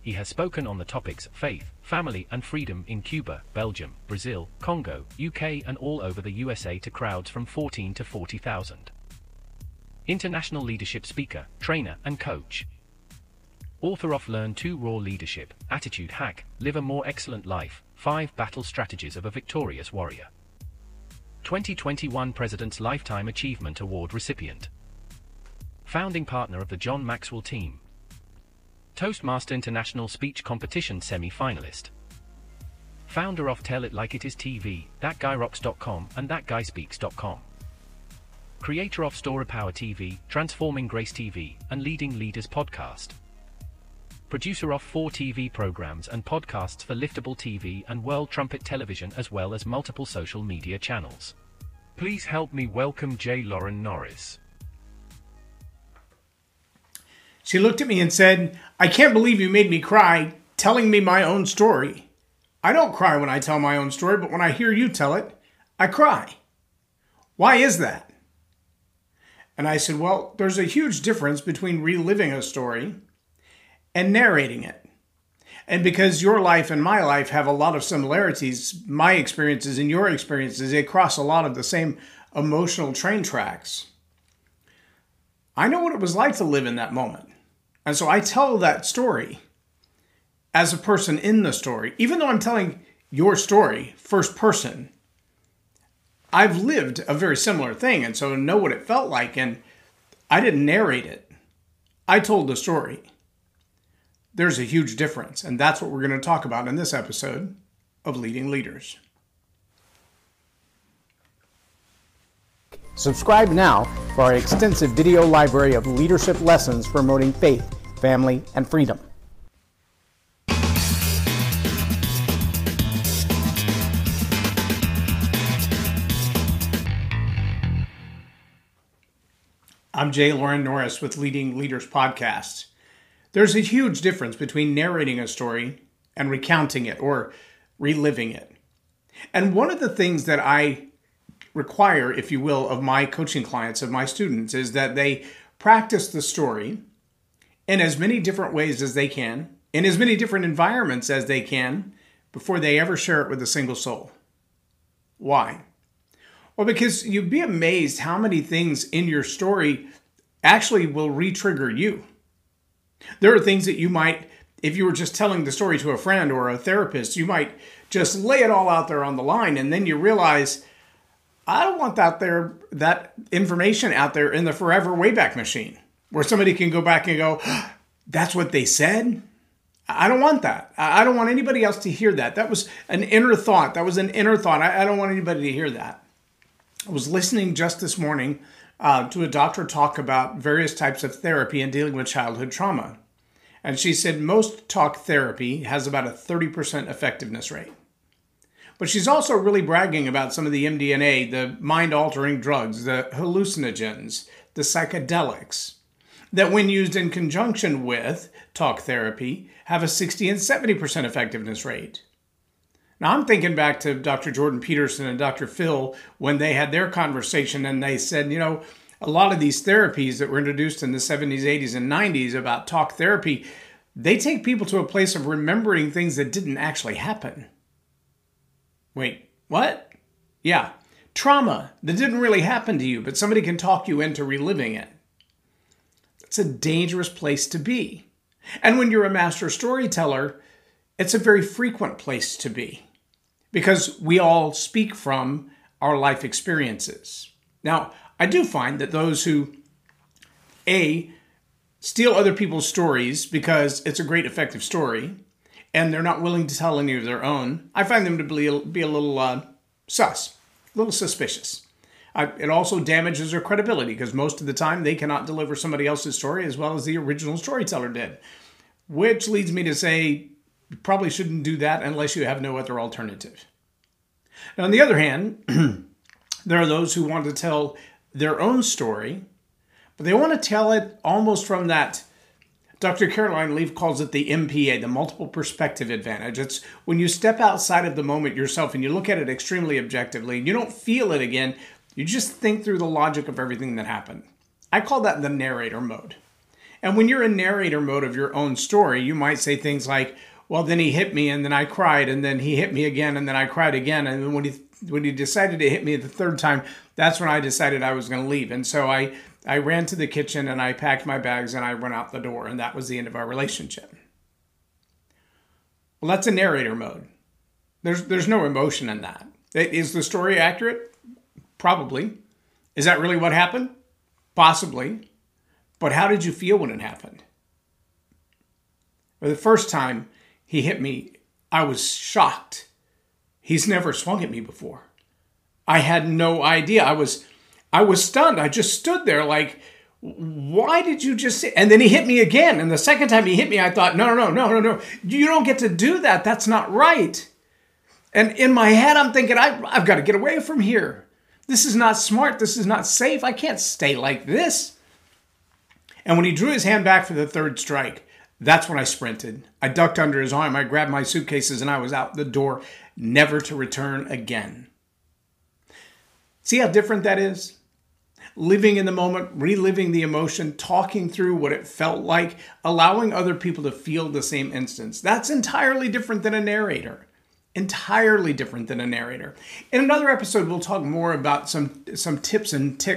He has spoken on the topics faith, family, and freedom in Cuba, Belgium, Brazil, Congo, UK, and all over the USA to crowds from 14 to 40,000. International leadership speaker, trainer, and coach. Author of Learn to Raw Leadership, Attitude Hack, Live a More Excellent Life, 5 Battle Strategies of a Victorious Warrior. 2021 President's Lifetime Achievement Award recipient. Founding partner of the John Maxwell team. Toastmaster International Speech Competition semi-finalist. Founder of Tell It Like It Is TV, ThatGuyRocks.com and ThatGuySpeaks.com. Creator of Story Power TV, Transforming Grace TV, and Leading Leaders Podcast. Producer of 4 TV programs and podcasts for Liftable TV and World Trumpet Television, as well as multiple social media channels. Please help me welcome J. Lauren Norris. She looked at me and said, "I can't believe you made me cry telling me my own story. I don't cry when I tell my own story, but when I hear you tell it, I cry. Why is that?" And I said, well, there's a huge difference between reliving a story and narrating it. And because your life and my life have a lot of similarities, my experiences and your experiences, they cross a lot of the same emotional train tracks. I know what it was like to live in that moment. And so I tell that story as a person in the story. Even though I'm telling your story first person, I've lived a very similar thing, and so I know what it felt like, and I didn't narrate it. I told the story. There's a huge difference, and that's what we're going to talk about in this episode of Leading Leaders. Subscribe now for our extensive video library of leadership lessons promoting faith, family, and freedom. I'm J. Lauren Norris with Leading Leaders Podcast. There's a huge difference between narrating a story and recounting it or reliving it. And one of the things that I require, if you will, of my coaching clients, of my students, is that they practice the story in as many different ways as they can, in as many different environments as they can, before they ever share it with a single soul. Why? Well, because you'd be amazed how many things in your story actually will re-trigger you. There are things that you might, if you were just telling the story to a friend or a therapist, you might just lay it all out there on the line, and then you realize, I don't want that information out there in the forever Wayback Machine, where somebody can go back and go, that's what they said? I don't want that. I don't want anybody else to hear that. That was an inner thought. I don't want anybody to hear that. I was listening just this morning to a doctor talk about various types of therapy and dealing with childhood trauma. And she said most talk therapy has about a 30% effectiveness rate. But she's also really bragging about some of the MDMA, the mind-altering drugs, the hallucinogens, the psychedelics, that when used in conjunction with talk therapy have a 60 and 70% effectiveness rate. Now, I'm thinking back to Dr. Jordan Peterson and Dr. Phil when they had their conversation, and they said, a lot of these therapies that were introduced in the 70s, 80s, and 90s about talk therapy, they take people to a place of remembering things that didn't actually happen. Wait, what? Yeah, trauma that didn't really happen to you, but somebody can talk you into reliving it. It's a dangerous place to be. And when you're a master storyteller, it's a very frequent place to be, because we all speak from our life experiences. Now, I do find that those who, steal other people's stories because it's a great, effective story, and they're not willing to tell any of their own, I find them to be a little a little suspicious. It also damages their credibility, because most of the time they cannot deliver somebody else's story as well as the original storyteller did, which leads me to say, you probably shouldn't do that unless you have no other alternative. Now, on the other hand, there are those who want to tell their own story, but they want to tell it almost from that, Dr. Caroline Leaf calls it the MPA, the multiple perspective advantage. It's when you step outside of the moment yourself and you look at it extremely objectively, and you don't feel it again, you just think through the logic of everything that happened. I call that the narrator mode. And when you're in narrator mode of your own story, you might say things like, well, then he hit me and then I cried, and then he hit me again and then I cried again. And when he decided to hit me the third time, that's when I decided I was going to leave. And so I ran to the kitchen and I packed my bags and I went out the door, and that was the end of our relationship. Well, that's a narrator mode. There's no emotion in that. Is the story accurate? Probably. Is that really what happened? Possibly. But how did you feel when it happened? For the first time he hit me, I was shocked. He's never swung at me before. I had no idea. I was stunned. I just stood there like, why did you just say? And then he hit me again. And the second time he hit me, I thought, no. You don't get to do that. That's not right. And in my head, I'm thinking, I've got to get away from here. This is not smart. This is not safe. I can't stay like this. And when he drew his hand back for the third strike, that's when I sprinted. I ducked under his arm. I grabbed my suitcases and I was out the door, never to return again. See how different that is? Living in the moment, reliving the emotion, talking through what it felt like, allowing other people to feel the same instance. That's entirely different than a narrator. Entirely different than a narrator. In another episode, we'll talk more about some tips,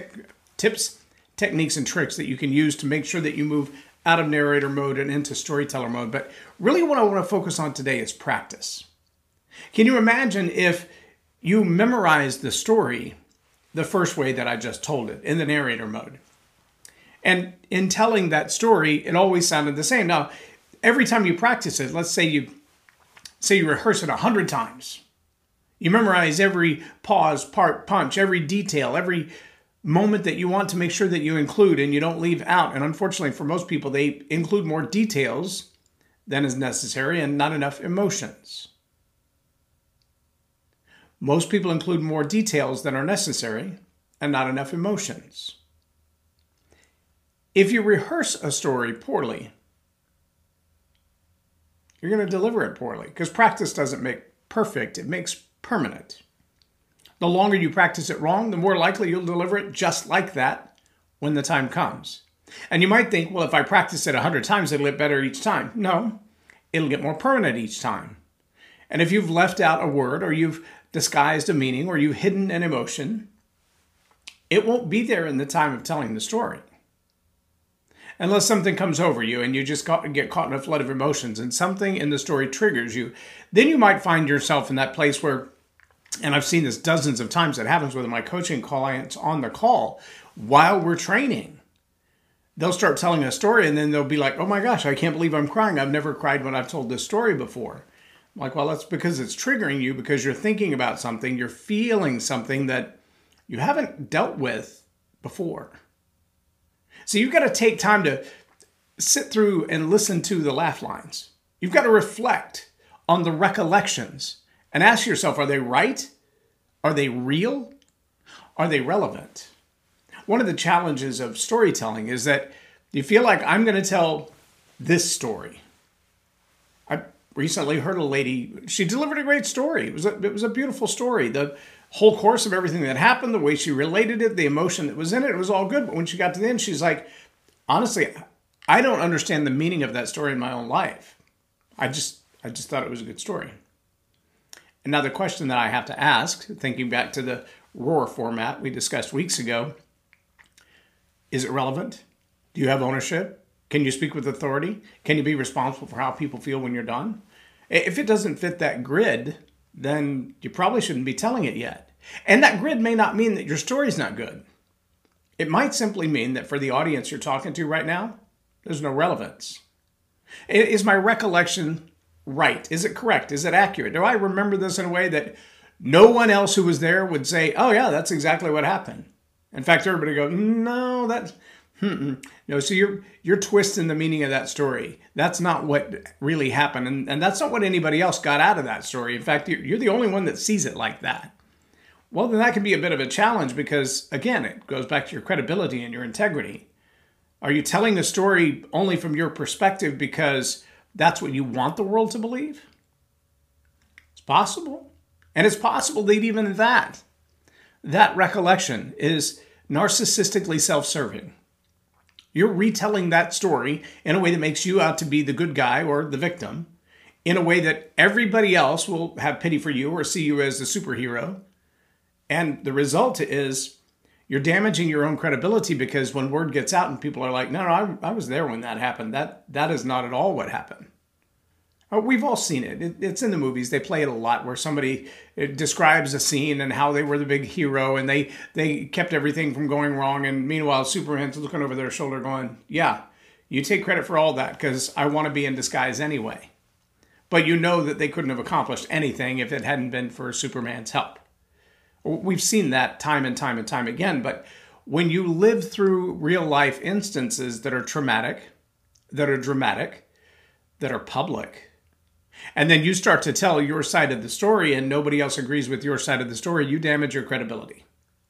techniques, and tricks that you can use to make sure that you move out of narrator mode and into storyteller mode. But really what I want to focus on today is practice. Can you imagine if you memorized the story the first way that I just told it, in the narrator mode? And in telling that story, it always sounded the same. Now, every time you practice it, let's say you rehearse it 100 times. You memorize every pause, part, punch, every detail, every moment that you want to make sure that you include and you don't leave out. And unfortunately for most people, they include more details than is necessary and not enough emotions. Most people include more details than are necessary and not enough emotions. If you rehearse a story poorly, you're going to deliver it poorly, because practice doesn't make perfect, it makes permanent. The longer you practice it wrong, the more likely you'll deliver it just like that when the time comes. And you might think, well, if I practice it 100 times, it'll get better each time. No, it'll get more permanent each time. And if you've left out a word, or you've disguised a meaning, or you've hidden an emotion, it won't be there in the time of telling the story. Unless something comes over you and you just get caught in a flood of emotions and something in the story triggers you, then you might find yourself in that place where, and I've seen this dozens of times, it happens with my coaching clients on the call while we're training. They'll start telling a story and then they'll be like, oh my gosh, I can't believe I'm crying. I've never cried when I've told this story before. I'm like, well, that's because it's triggering you, because you're thinking about something, you're feeling something that you haven't dealt with before. So you've got to take time to sit through and listen to the laugh lines. You've got to reflect on the recollections and ask yourself, are they right? Are they real? Are they relevant? One of the challenges of storytelling is that you feel like, I'm going to tell this story. I recently heard a lady, she delivered a great story. It was a beautiful story. The whole course of everything that happened, the way she related it, the emotion that was in it, it was all good. But when she got to the end, she's like, honestly, I don't understand the meaning of that story in my own life. I just thought it was a good story. And now the question that I have to ask, thinking back to the ROAR format we discussed weeks ago, is it relevant? Do you have ownership? Can you speak with authority? Can you be responsible for how people feel when you're done? If it doesn't fit that grid, then you probably shouldn't be telling it yet. And that grid may not mean that your story's not good. It might simply mean that for the audience you're talking to right now, there's no relevance. Is my recollection right? Is it correct? Is it accurate? Do I remember this in a way that no one else who was there would say, oh yeah, that's exactly what happened? In fact, everybody go, no, that's... No, so you're twisting the meaning of that story. That's not what really happened, and that's not what anybody else got out of that story. In fact, you're the only one that sees it like that. Well, then that can be a bit of a challenge because, again, it goes back to your credibility and your integrity. Are you telling the story only from your perspective because that's what you want the world to believe? It's possible. And it's possible that even that recollection is narcissistically self-serving. You're retelling that story in a way that makes you out to be the good guy or the victim, in a way that everybody else will have pity for you or see you as the superhero. And the result is you're damaging your own credibility, because when word gets out and people are like, no, I was there when that happened. That is not at all what happened. We've all seen it. It's in the movies. They play it a lot, where somebody describes a scene and how they were the big hero and they kept everything from going wrong. And meanwhile, Superman's looking over their shoulder going, yeah, you take credit for all that because I want to be in disguise anyway. But you know that they couldn't have accomplished anything if it hadn't been for Superman's help. We've seen that time and time and time again. But when you live through real life instances that are traumatic, that are dramatic, that are public, and then you start to tell your side of the story and nobody else agrees with your side of the story, you damage your credibility.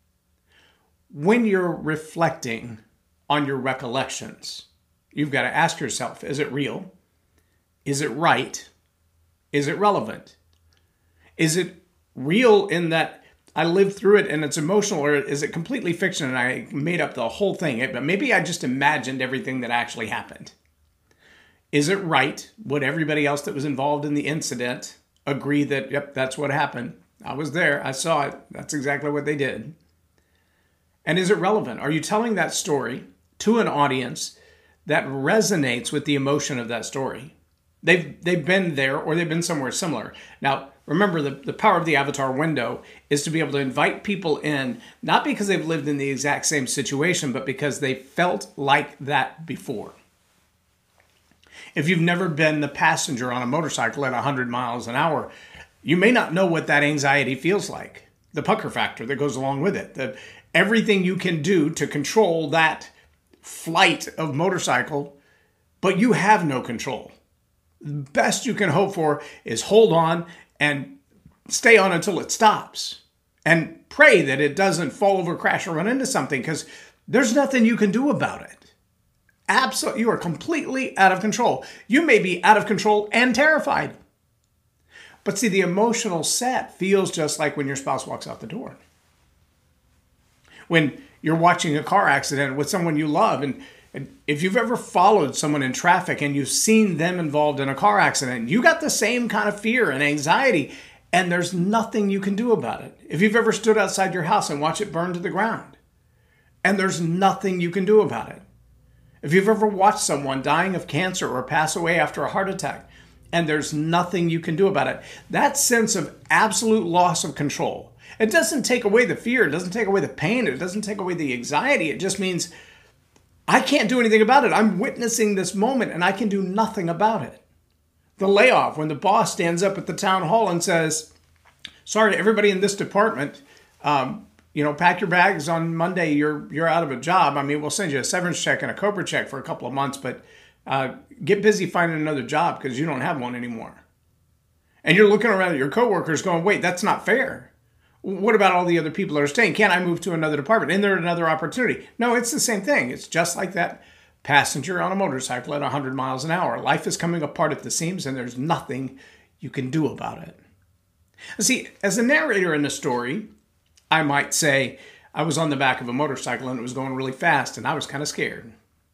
When you're reflecting on your recollections, you've got to ask yourself, is it real? Is it right? Is it relevant? Is it real in that I lived through it and it's emotional, or is it completely fiction and I made up the whole thing? But maybe I just imagined everything that actually happened. Is it right? Would everybody else that was involved in the incident agree that, yep, that's what happened? I was there. I saw it. That's exactly what they did. And is it relevant? Are you telling that story to an audience that resonates with the emotion of that story? They've been there or they've been somewhere similar. Now, remember, the power of the avatar window is to be able to invite people in, not because they've lived in the exact same situation, but because they felt like that before. If you've never been the passenger on a motorcycle at 100 miles an hour, you may not know what that anxiety feels like. The pucker factor that goes along with it. Everything you can do to control that flight of motorcycle, but you have no control. The best you can hope for is hold on and stay on until it stops. And pray that it doesn't fall over, crash, or run into something, because there's nothing you can do about it. Absolutely, you are completely out of control. You may be out of control and terrified. But see, the emotional set feels just like when your spouse walks out the door. When you're watching a car accident with someone you love, and if you've ever followed someone in traffic and you've seen them involved in a car accident, you got the same kind of fear and anxiety, and there's nothing you can do about it. If you've ever stood outside your house and watched it burn to the ground, and there's nothing you can do about it. If you've ever watched someone dying of cancer or pass away after a heart attack, and there's nothing you can do about it, that sense of absolute loss of control, it doesn't take away the fear, it doesn't take away the pain, it doesn't take away the anxiety, it just means I can't do anything about it. I'm witnessing this moment and I can do nothing about it. The layoff, when the boss stands up at the town hall and says, sorry, everybody in this department, pack your bags on Monday. You're out of a job. I mean, we'll send you a severance check and a COBRA check for a couple of months, but get busy finding another job because you don't have one anymore. And you're looking around at your coworkers going, wait, that's not fair. What about all the other people that are staying? Can't I move to another department? Isn't there another opportunity? No, it's the same thing. It's just like that passenger on a motorcycle at 100 miles an hour. Life is coming apart at the seams and there's nothing you can do about it. See, as a narrator in the story, I might say I was on the back of a motorcycle and it was going really fast and I was kind of scared.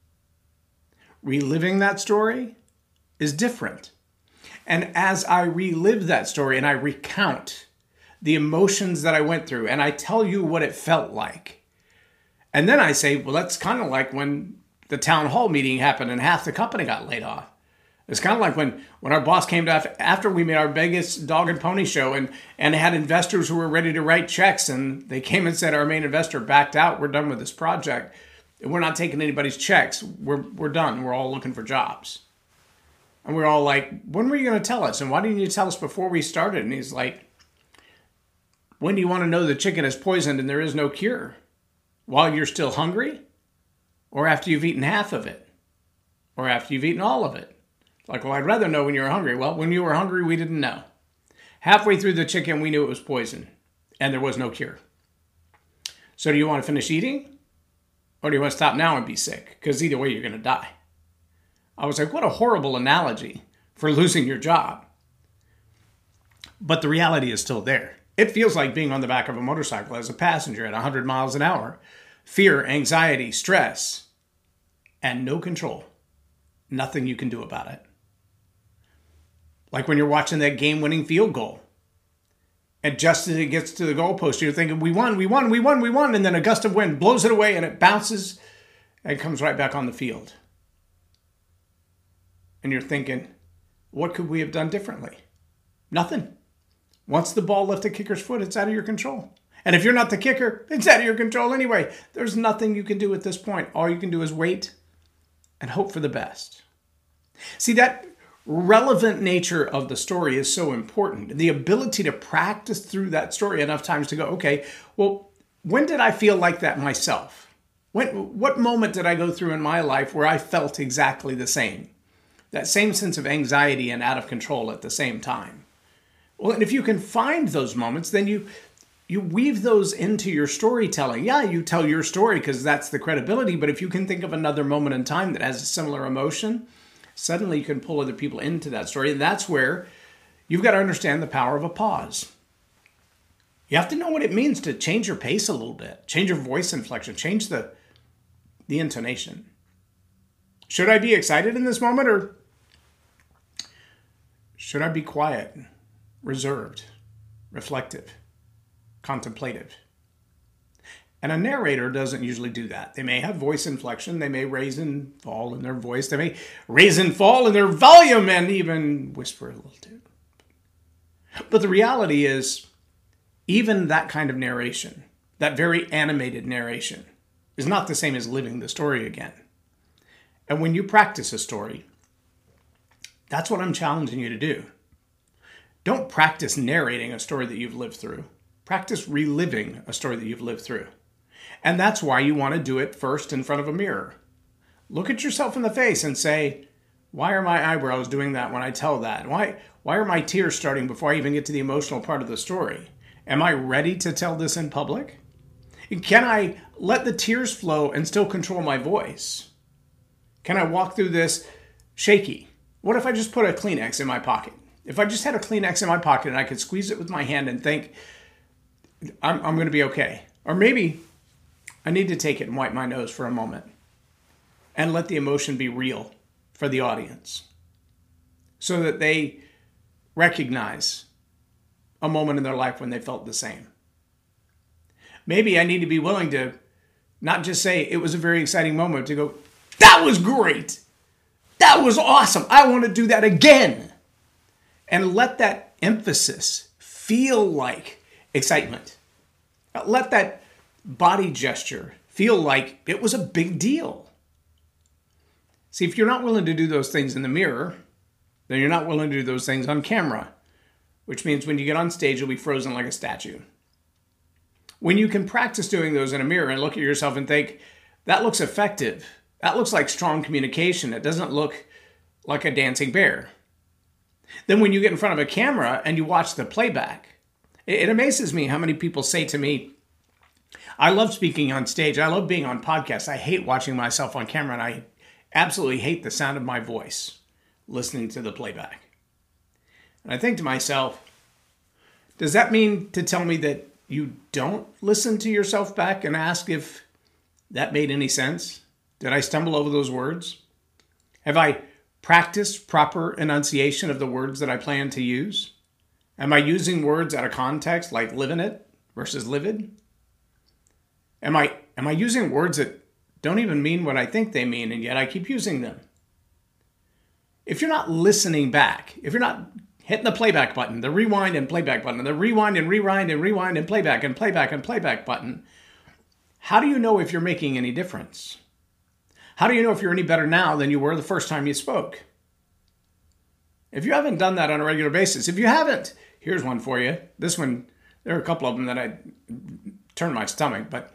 Reliving that story is different. And as I relive that story and I recount the emotions that I went through and I tell you what it felt like, and then I say, well, that's kind of like when the town hall meeting happened and half the company got laid off. It's kind of like when our boss came to after we made our biggest dog and pony show and had investors who were ready to write checks, and they came and said, our main investor backed out. We're done with this project. We're not taking anybody's checks. We're done. We're all looking for jobs. And we're all like, when were you going to tell us? And why didn't you tell us before we started? And he's like, when do you want to know the chicken is poisoned and there is no cure? While you're still hungry? Or after you've eaten half of it? Or after you've eaten all of it? Like, well, I'd rather know when you were hungry. Well, when you were hungry, we didn't know. Halfway through the chicken, we knew it was poison, and there was no cure. So do you want to finish eating? Or do you want to stop now and be sick? Because either way, you're going to die. I was like, what a horrible analogy for losing your job. But the reality is still there. It feels like being on the back of a motorcycle as a passenger at 100 miles an hour. Fear, anxiety, stress. and no control. Nothing you can do about it. Like when you're watching that game-winning field goal. And just as it gets to the goalpost, you're thinking, we won. And then a gust of wind blows it away and it bounces and comes right back on the field. And you're thinking, what could we have done differently? Nothing. Once the ball left the kicker's foot, it's out of your control. And if you're not the kicker, it's out of your control anyway. There's nothing you can do at this point. All you can do is wait and hope for the best. See, that relevant nature of the story is so important. The ability to practice through that story enough times to go, okay, well, when did I feel like that myself? What moment did I go through in my life where I felt exactly the same? That same sense of anxiety and out of control at the same time. Well, and if you can find those moments, then you weave those into your storytelling. Yeah, you tell your story because that's the credibility, but if you can think of another moment in time that has a similar emotion, suddenly you can pull other people into that story. And that's where you've got to understand the power of a pause. You have to know what it means to change your pace a little bit, change your voice inflection, change the intonation. Should I be excited in this moment, or should I be quiet, reserved, reflective, contemplative? And a narrator doesn't usually do that. They may have voice inflection. They may raise and fall in their voice. They may raise and fall in their volume and even whisper a little too. But the reality is, even that kind of narration, that very animated narration, is not the same as living the story again. And when you practice a story, that's what I'm challenging you to do. Don't practice narrating a story that you've lived through. Practice reliving a story that you've lived through. And that's why you want to do it first in front of a mirror. Look at yourself in the face and say, why are my eyebrows doing that when I tell that? Why are my tears starting before I even get to the emotional part of the story? Am I ready to tell this in public? Can I let the tears flow and still control my voice? Can I walk through this shaky? What if I just put a Kleenex in my pocket? If I just had a Kleenex in my pocket and I could squeeze it with my hand and think, I'm going to be okay. Or maybe I need to take it and wipe my nose for a moment and let the emotion be real for the audience so that they recognize a moment in their life when they felt the same. Maybe I need to be willing to not just say it was a very exciting moment, to go, that was great. That was awesome. I want to do that again. And let that emphasis feel like excitement. Let that body gesture feel like it was a big deal. See, if you're not willing to do those things in the mirror, then you're not willing to do those things on camera, which means when you get on stage, you'll be frozen like a statue. When you can practice doing those in a mirror and look at yourself and think, that looks effective. That looks like strong communication. It doesn't look like a dancing bear. Then when you get in front of a camera and you watch the playback, it amazes me how many people say to me, I love speaking on stage. I love being on podcasts. I hate watching myself on camera, and I absolutely hate the sound of my voice listening to the playback. And I think to myself, does that mean to tell me that you don't listen to yourself back and ask if that made any sense? Did I stumble over those words? Have I practiced proper enunciation of the words that I plan to use? Am I using words out of context, like living it versus livid? Am I using words that don't even mean what I think they mean, and yet I keep using them? If you're not listening back, if you're not hitting the playback button, the rewind and playback button, the rewind and rewind and rewind and playback and playback and playback button, how do you know if you're making any difference? How do you know if you're any better now than you were the first time you spoke? If you haven't done that on a regular basis, if you haven't, here's one for you. This one, there are a couple of them that I turn my stomach, but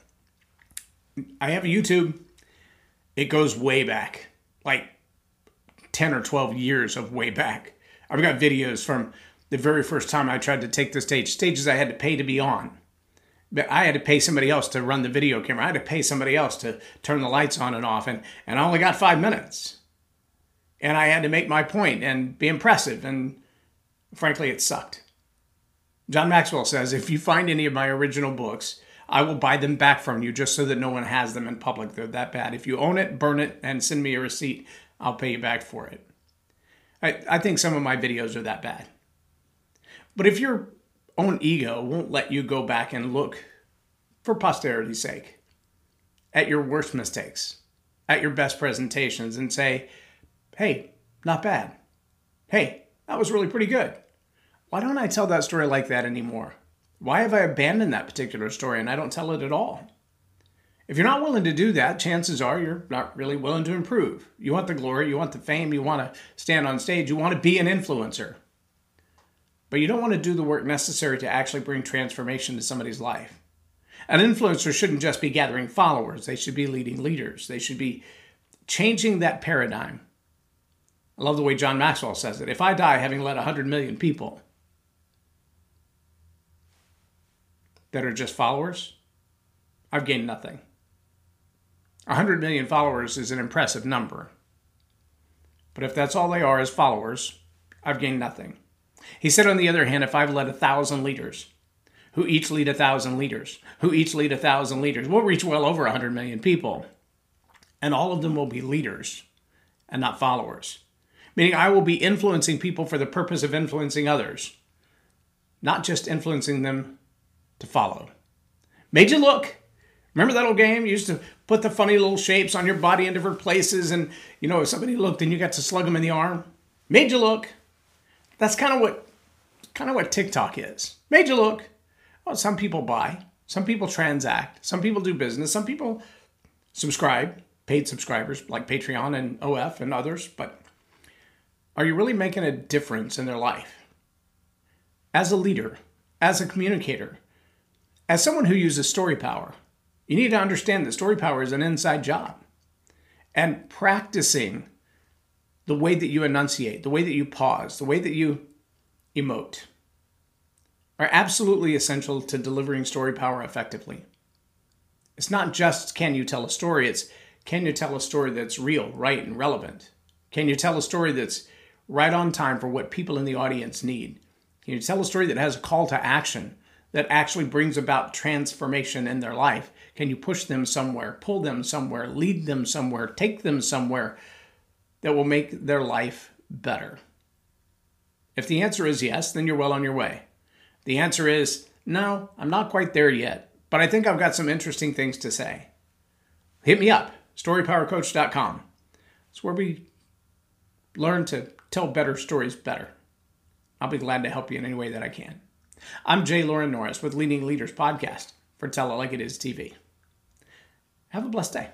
I have a YouTube. It goes way back, like 10 or 12 years of way back. I've got videos from the very first time I tried to take the stage, stages I had to pay to be on. But I had to pay somebody else to run the video camera. I had to pay somebody else to turn the lights on and off, and I only got 5 minutes. And I had to make my point and be impressive, and frankly, it sucked. John Maxwell says, if you find any of my original books, I will buy them back from you just so that no one has them in public. They're that bad. If you own it, burn it, and send me a receipt. I'll pay you back for it. I think some of my videos are that bad. But if your own ego won't let you go back and look, for posterity's sake, at your worst mistakes, at your best presentations, and say, hey, not bad. Hey, that was really pretty good. Why don't I tell that story like that anymore? Why have I abandoned that particular story and I don't tell it at all? If you're not willing to do that, chances are you're not really willing to improve. You want the glory, you want the fame, you want to stand on stage, you want to be an influencer. But you don't want to do the work necessary to actually bring transformation to somebody's life. An influencer shouldn't just be gathering followers. They should be leading leaders. They should be changing that paradigm. I love the way John Maxwell says it. If I die having led 100 million people that are just followers, I've gained nothing. 100 million followers is an impressive number. But if that's all they are as followers, I've gained nothing. He said, on the other hand, if I've led 1,000 leaders, who each lead 1,000 leaders, who each lead 1,000 leaders, we'll reach well over 100 million people. And all of them will be leaders and not followers. Meaning I will be influencing people for the purpose of influencing others, not just influencing them to follow. Made you look. Remember that old game? You used to put the funny little shapes on your body in different places, and if somebody looked and you got to slug them in the arm. Made you look. That's kind of what TikTok is. Made you look. Well, some people buy, some people transact, some people do business, some people subscribe, paid subscribers like Patreon and OF and others, but are you really making a difference in their life? As a leader, as a communicator, as someone who uses story power, you need to understand that story power is an inside job. And practicing the way that you enunciate, the way that you pause, the way that you emote are absolutely essential to delivering story power effectively. It's not just can you tell a story, it's can you tell a story that's real, right, and relevant? Can you tell a story that's right on time for what people in the audience need? Can you tell a story that has a call to action that actually brings about transformation in their life? Can you push them somewhere, pull them somewhere, lead them somewhere, take them somewhere that will make their life better? If the answer is yes, then you're well on your way. The answer is, no, I'm not quite there yet, but I think I've got some interesting things to say. Hit me up, storypowercoach.com. It's where we learn to tell better stories better. I'll be glad to help you in any way that I can. I'm J. Loren Norris with Leading Leaders Podcast for Tell It Like It Is TV. Have a blessed day.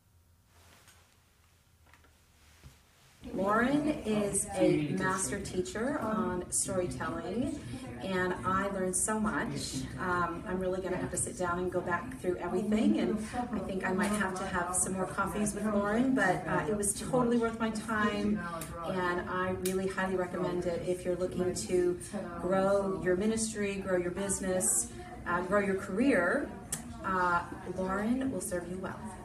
Loren is a master teacher on storytelling, and I learned so much. I'm really going to have to sit down and go back through everything, and I think I might have to have some more coffees with Loren, but it was totally worth my time, and I really highly recommend it if you're looking to grow your ministry, grow your business, grow your career. Loren will serve you well.